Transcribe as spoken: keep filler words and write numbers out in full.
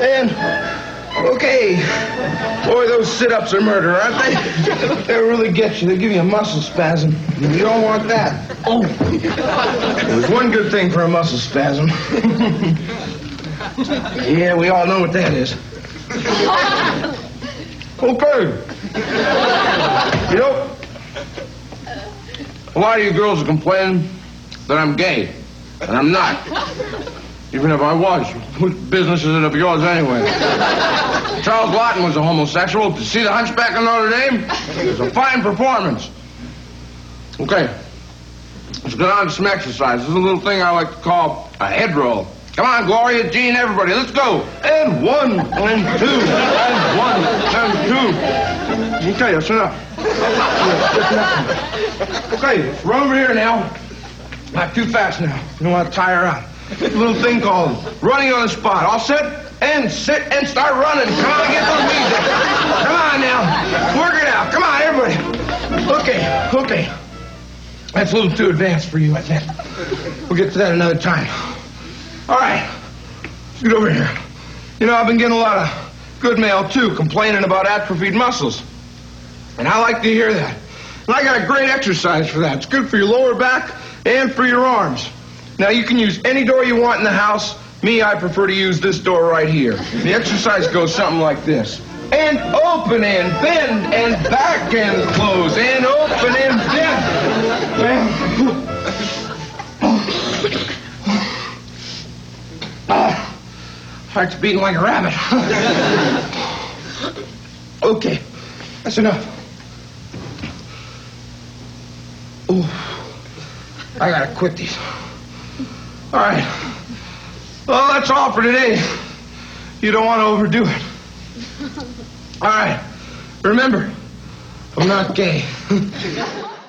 And, okay. Boy, those sit-ups are murder, aren't they? They really get you. They give you a muscle spasm. You don't want that. Oh. There's one good thing for a muscle spasm. Yeah, we all know what that is. Okay. You know, a lot of you girls are complaining that I'm gay, and I'm not. Even if I was, what business is it of yours anyway? Charles Lawton was a homosexual. Did you see The Hunchback of Notre Dame? It was a fine performance. Okay, let's get on to some exercise. This is a little thing I like to call a head roll. Come on, Gloria, Jean, everybody, let's go. And one, and two, and one, and two. Okay, that's enough. That's enough. Okay, let's run over here now. Not too fast now. You don't want to tire out. A little thing called running on the spot. All set? And sit and start running. Come on, get those knees up. Come on now. Work it out. Come on, everybody. Okay, okay. That's a little too advanced for you, I think. We'll get to that another time. All right. Let's get over here. You know, I've been getting a lot of good mail, too, complaining about atrophied muscles. And I like to hear that. And I got a great exercise for that. It's good for your lower back and for your arms. Now, you can use any door you want in the house. Me, I prefer to use this door right here. The exercise goes something like this. And open and bend and back and close and open and bend. Ah, heart's beating like a rabbit. Okay, that's enough. Ooh, I gotta quit these. All right. Well, that's all for today. You don't want to overdo it. All right. Remember, I'm not gay.